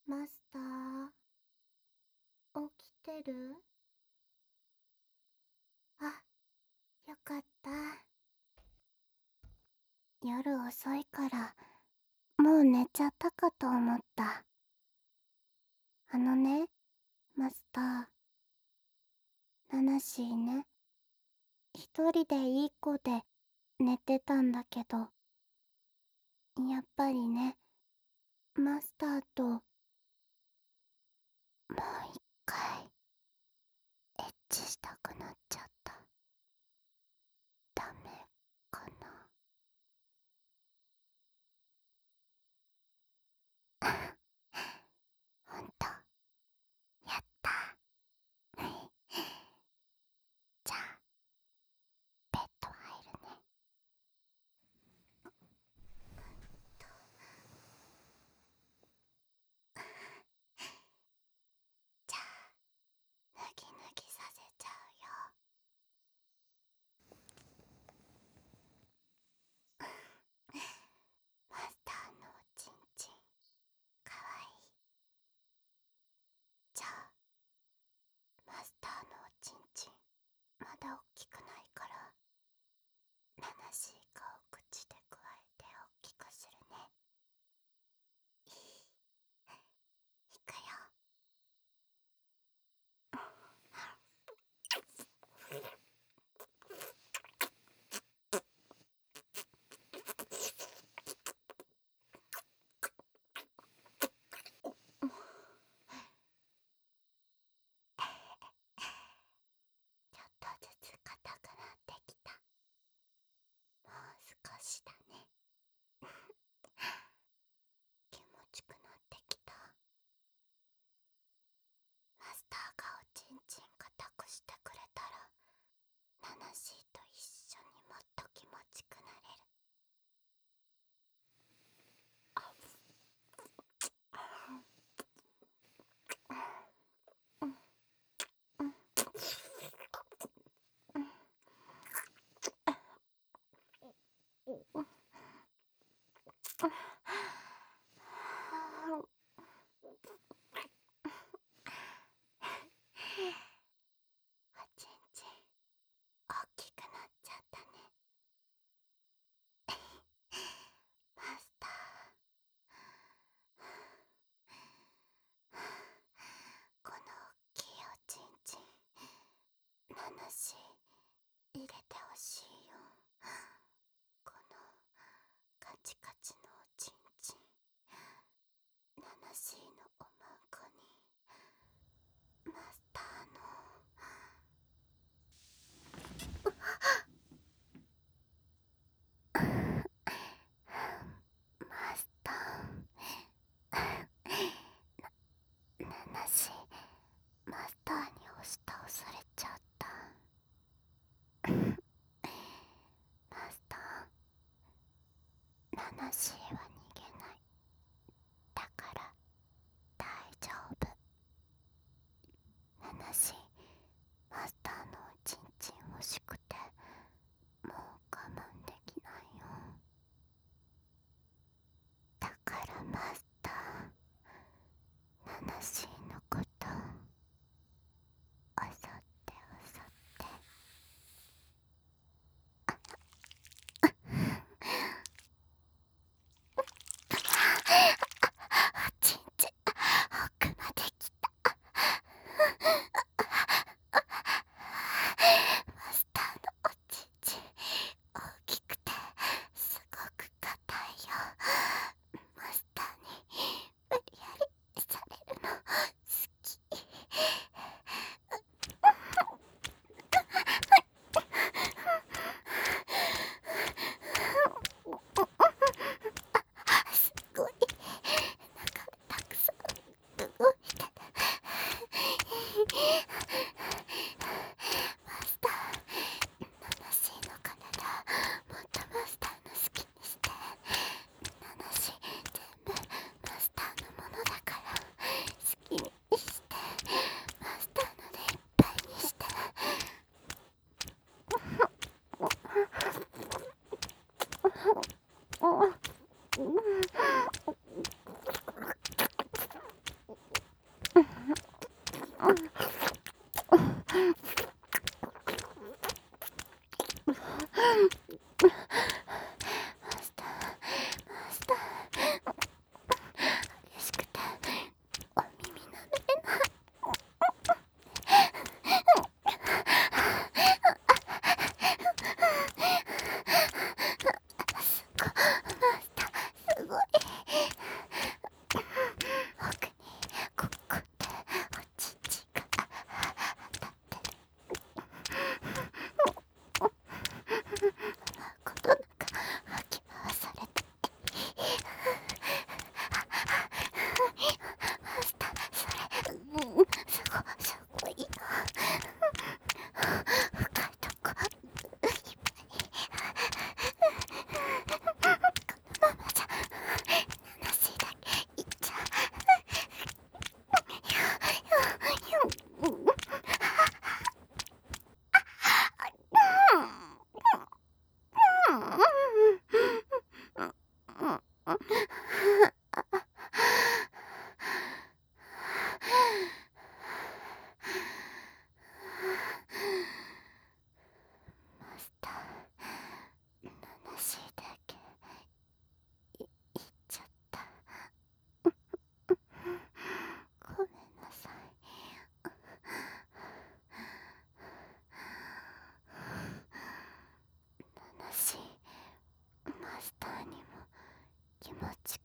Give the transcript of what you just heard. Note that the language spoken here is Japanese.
マスター、起きてる？あ、よかった。夜遅いから、もう寝ちゃったかと思った。あのね、マスター、ナナシーね、一人でいい子で寝てたんだけど、やっぱりね、マスターと、もう一回、エッチしたくなっちゃった。ダメかな？ほんと、やった。じゃあ、ベッド入るね。じゃあ、脱ぎ脱ぎさせちゃうよ。マスターのおちんちん、かわいい。じゃあ、マスターのおちんちん、まだおっきくないから、ナナシーがお口でくわえておっきくするね。いくよ。ちょっとずつ硬くなってきた。もう少しだね。気持ちくなってきた。マスターがおちんちん硬くしてくれたら、ナナシーと一緒にもっと気持ちくなれる。おちんちん大きくなっちゃったね。マスター、この大きいおちんちん、ナナシー入れてほしいよ。このカチカチのおちんちん、ナナシーのおまんこに、マスターのマスター、ナナシー、マスターに押し倒されちゃった。マスター、ナナシーは逃げない。だから大丈夫。ナナシー、マスターのおちんちん欲しくて、もう我慢できないよ。だからマスター、ナナシーのことあさってあさって。 マスター、マスター、激しくてお耳舐めれない。すごい。奥にここってお乳が当たってる。ことなく吐き回されて。マスター、それ、すごいな。深いとこいっぱい。このままじゃ話だけいっちゃう。マスター、話だけ言っちゃった。ごめんなさい。話、マスターにも気持ち